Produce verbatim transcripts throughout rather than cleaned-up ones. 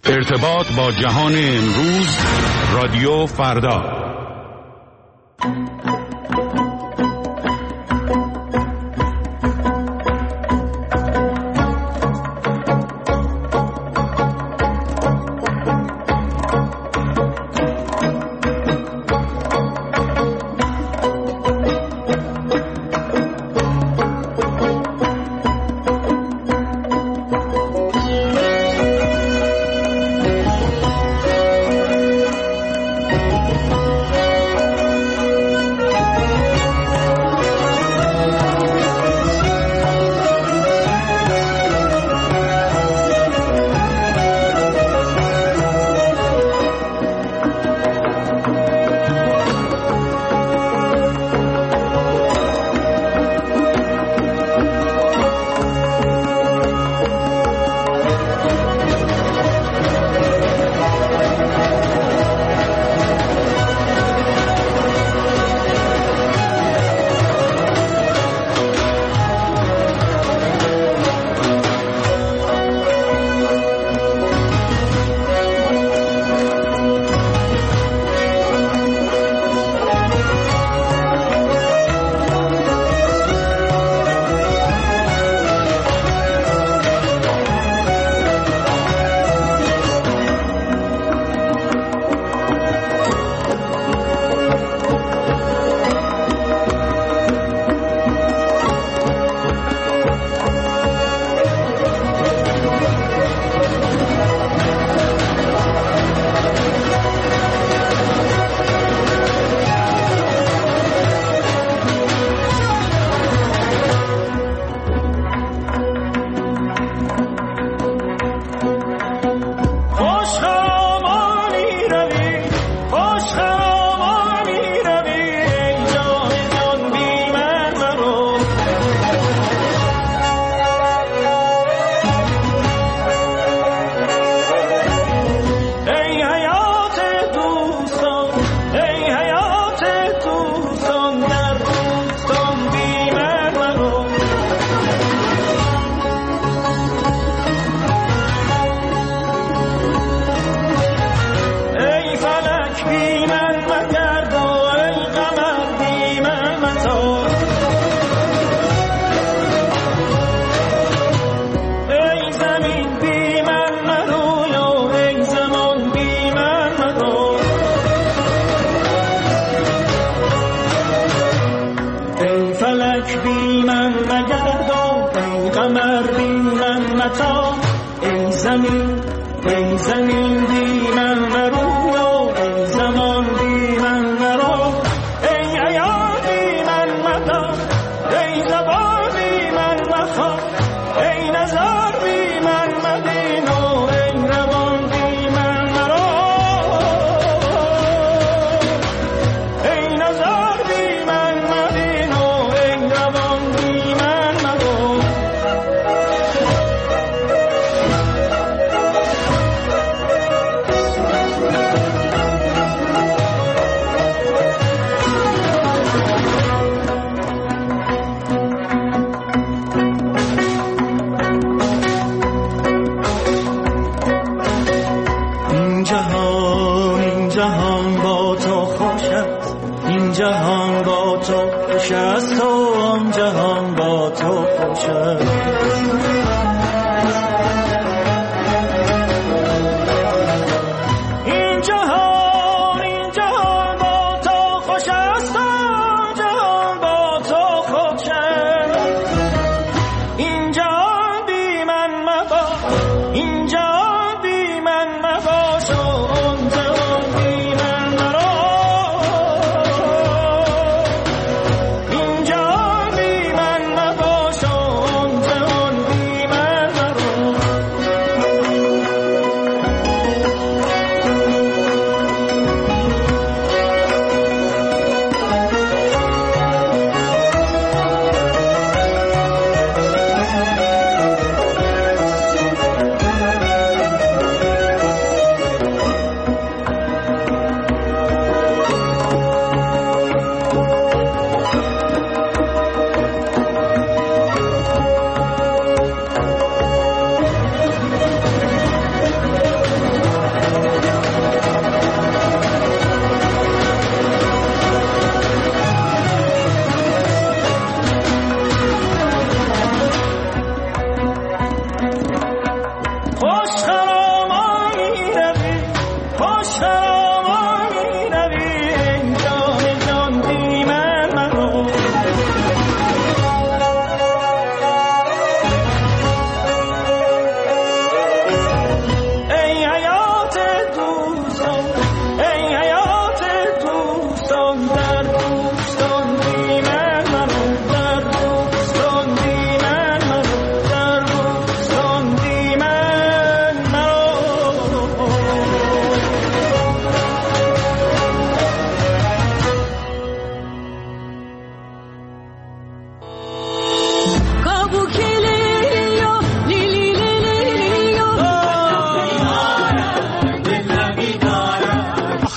ارتباط با جهان امروز، رادیو فردا.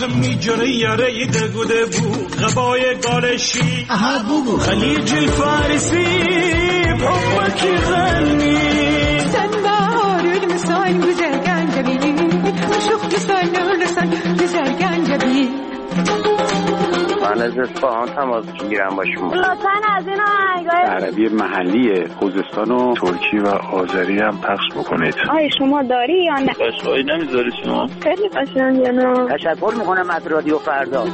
آخه میجره یاره دگوده بو غبای گالشی aha بگو خلیج الفارسی بحبك يغني سنبار المساين بزرقان جميل وشوخ لسان لسان بزرقان جميل من از اصفهان تماس میگیرم با شما. لطفاً از این آهنگای عربی محلی خوزستان و ترکی و آذری هم پخش بکنید. آیا شما داری یا نه؟ قشقایی نمیذاری شما؟ خیلی قشنگه نه؟ تشکر میکنم از رادیو فردا.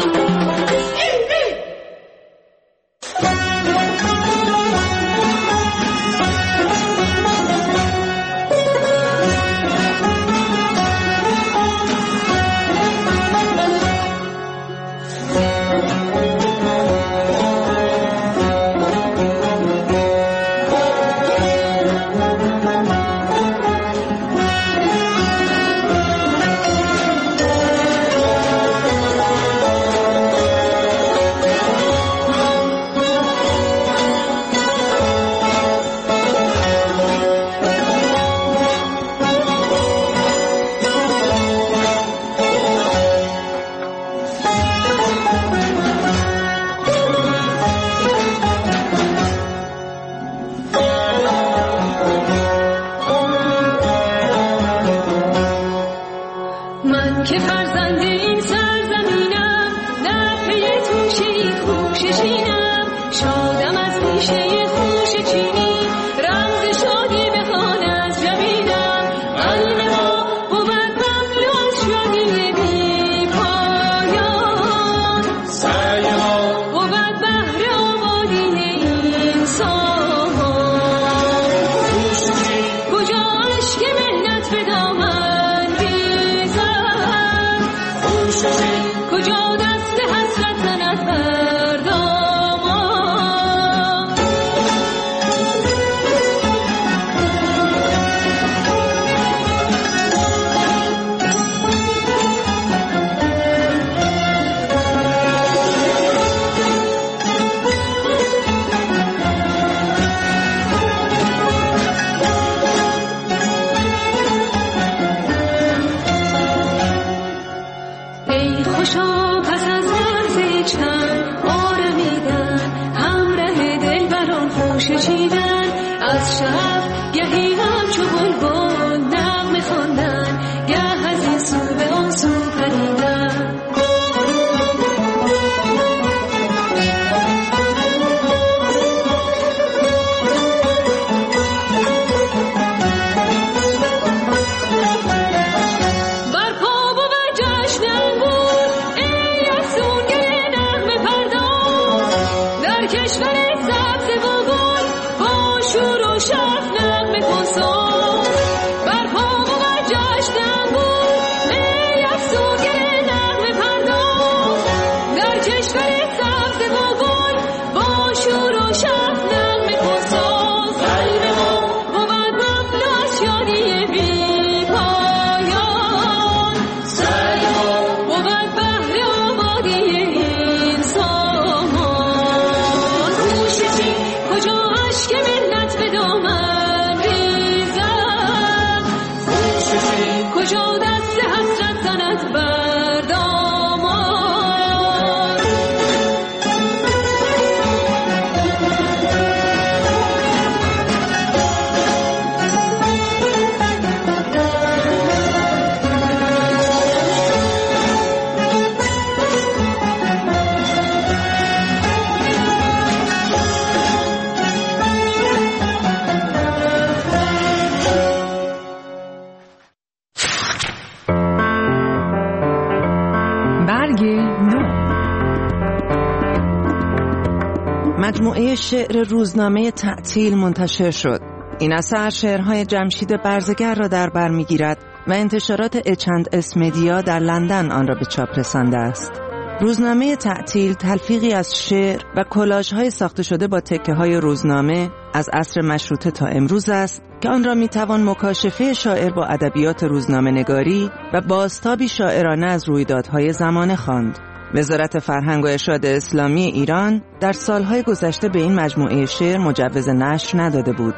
مجموعه شعر روزنامه تعطیل منتشر شد. این اثر شعرهای جمشید برزگر را در بر می‌گیرد و انتشارات اچند اسمدیا در لندن آن را به چاپ رسانده است. روزنامه تعطیل تلفیقی از شعر و کلاژهای ساخته شده با تکه‌های روزنامه از عصر مشروطه تا امروز است که آن را می‌توان مکاشفه شاعر با ادبیات روزنامه‌نگاری و بازتابی شاعرانه از رویدادهای زمانه خواند. وزارت فرهنگ و ارشاد اسلامی ایران در سالهای گذشته به این مجموعه شعر مجوز نشر نداده بود.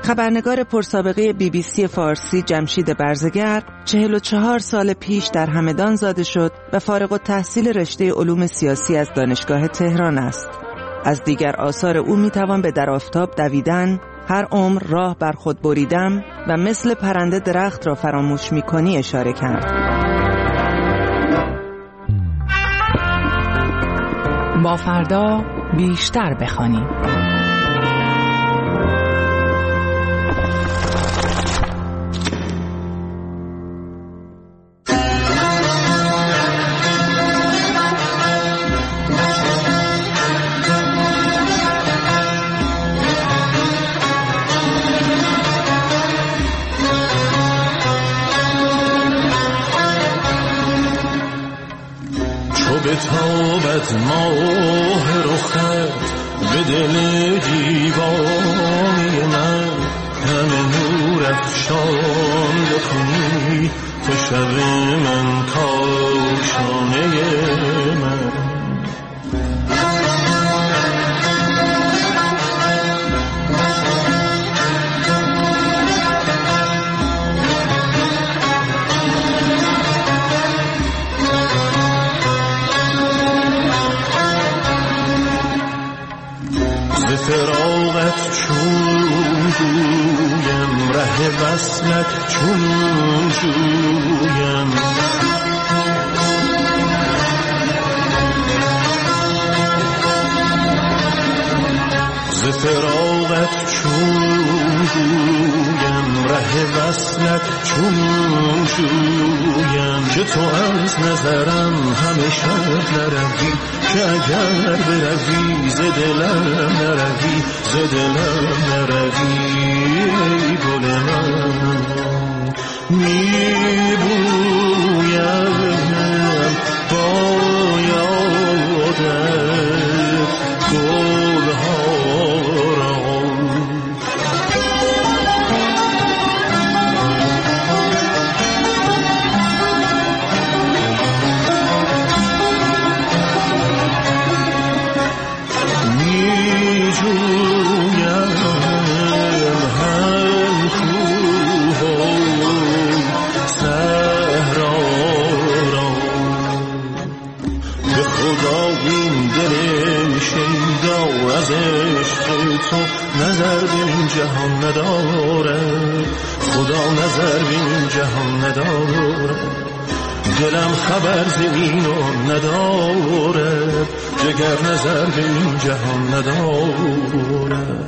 خبرنگار پرسابقه بی بی سی فارسی جمشید برزگر چهل و چهار سال پیش در همدان زاده شد و فارغ التحصیل رشته علوم سیاسی از دانشگاه تهران است. از دیگر آثار او میتوان به در آفتاب دویدن، هر عمر راه بر خود بریدم و مثل پرنده درخت را فراموش میکنی اشاره کرد. با فردا بیشتر بخوانیم. به تابت ماه رخت به دل دیوانی من، همه نور افشان بکنی تو شب من کاشانه من. فراغت چون جویم، ره وصلت چون جویم، ز فراغت چون جویم، ره وصلت چون جویم، که تو از نظرم همیشه نروی، که اگر بروی ز دلم نروی، ز دلم نروی. ای گل من میبویم با یادت گلها را، نظر به این جهان نداره، خدا نظر به این جهان نداره، دلم خبر ز اینو نداره، جگر نظر به این جهان نداره.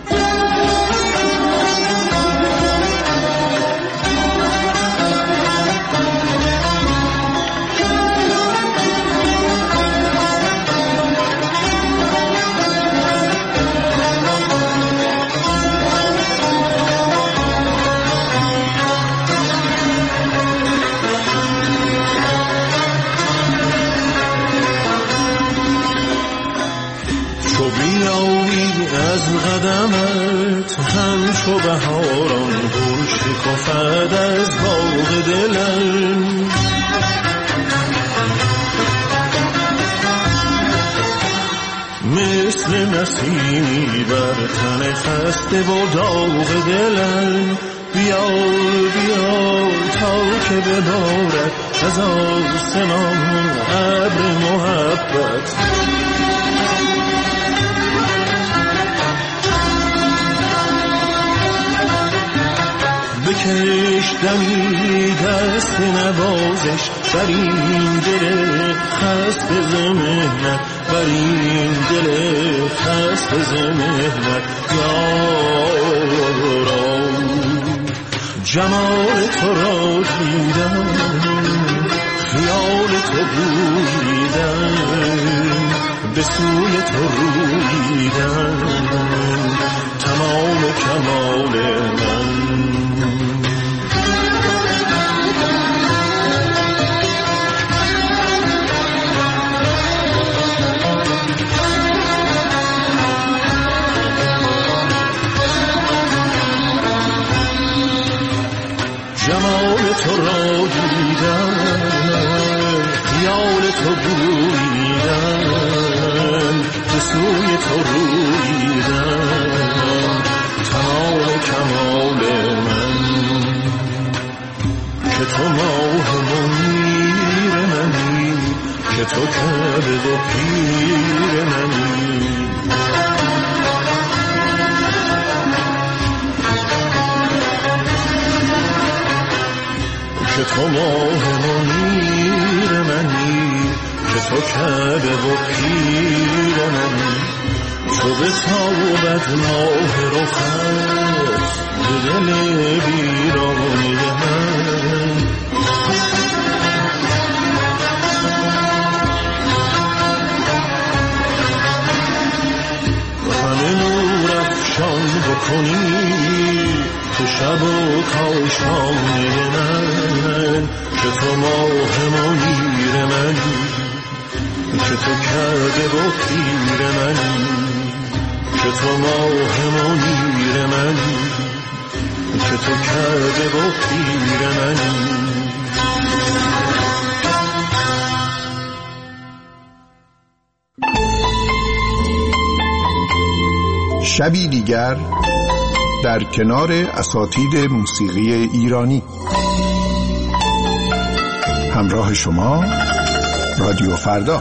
قدمت همچو بهاران گل شکفد از باغ دلم، مثل نسیمی بر تن خسته و داغ دلم. بیا بیا تا که ببارد از آسمان ابر محبت، بکش دمی دست نوازش بر این دل خسته ز مهنت، بر این دل خسته ز مهنت. یاران جمال تو را دیدم، خیال تو بویدم، به سوی تو رویدم، تمام کمال من. جمال تو را دیدم، خیال تو بویدم، به سوی تو رویدم، تمام کمال که تو ماه منیر منی، که تو کعبه و پیر منی. که تو ماه منیر منی، که تو کعبه و پیر منی. تو به تابت ماه رخت به دل بیرانی من. همه نور افشان بکنی تو شب و تا شانه من. که تو ماه منیر منی، که تو کرده و پیر منی. که تو ماه منیر منی، که تو کرده و پیر منی. شبی دیگر در کنار اساتید موسیقی ایرانی. همراه شما رادیو فردا.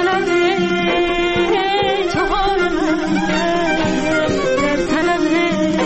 در طلب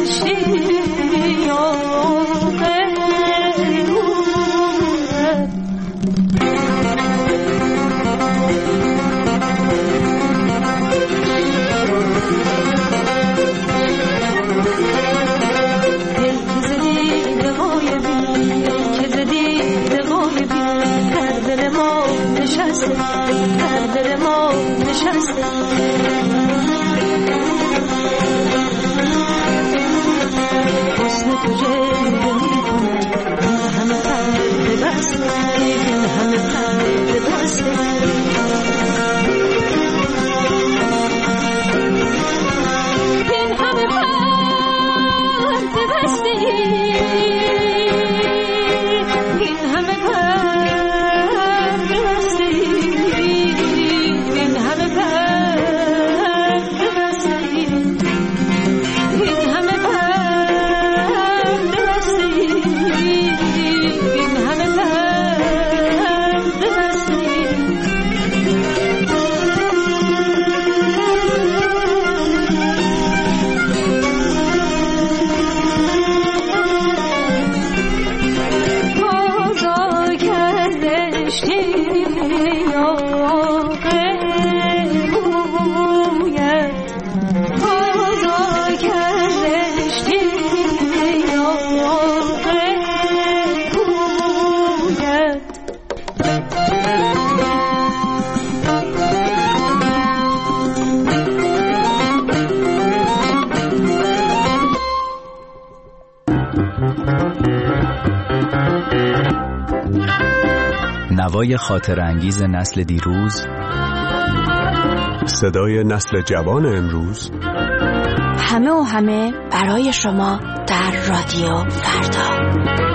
نوای خاطر انگیز نسل دیروز، صدای نسل جوان امروز، همه و همه برای شما در رادیو فردا.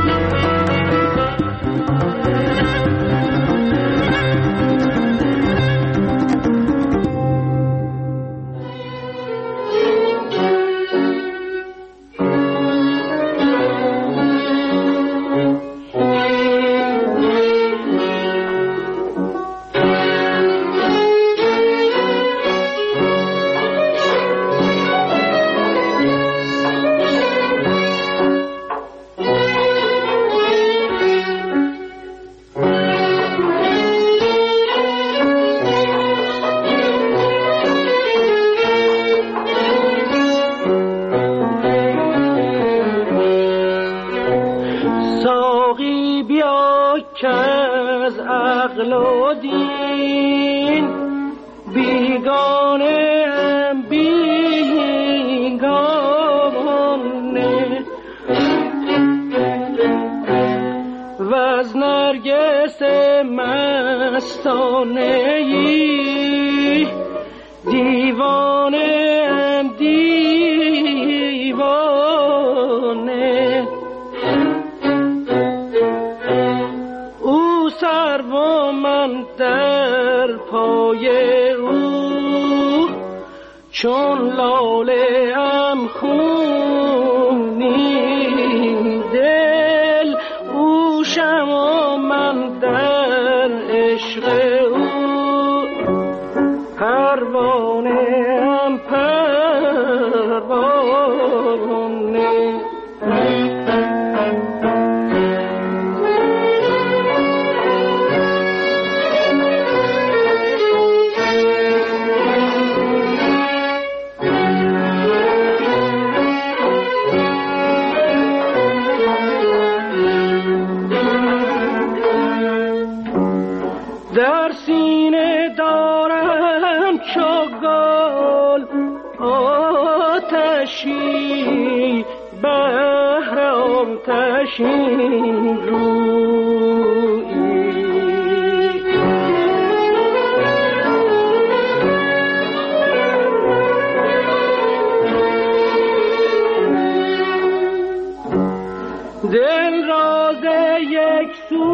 دل راز یک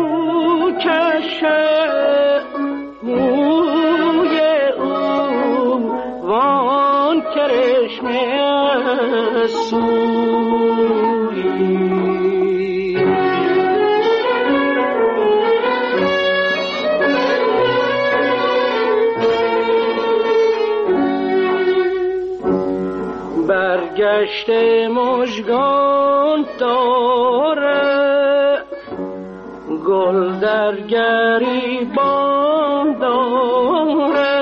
سو کشه موی او وان کرشمه سوی برگرد دشت مژگان داره، گل در گریبان داره.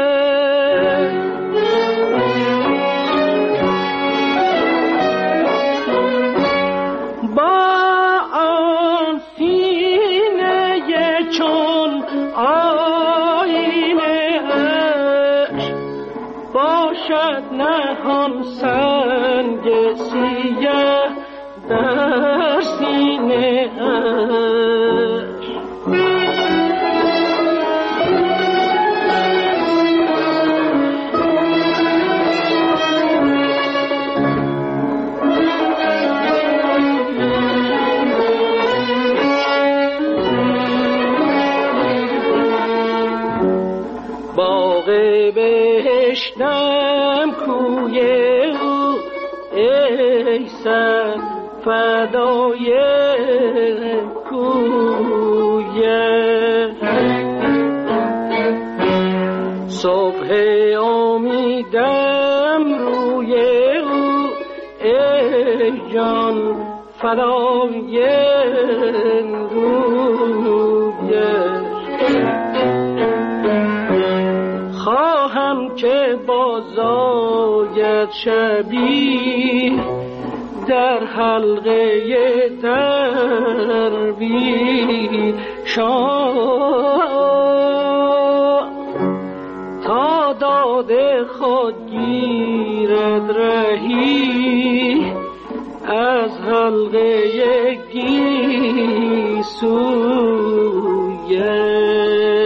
با آن سینه چون آینه اش باشد نهان سنگ سیه در سینه اش. باغ بهشتم کوی او ای سر فدای کویه. صبح امیدم روی او ای جان فدای رویه. خواهم که بازآید شبی در حلقه درویشان، تا داد خود گیرد رهی از حلقه گیسویه.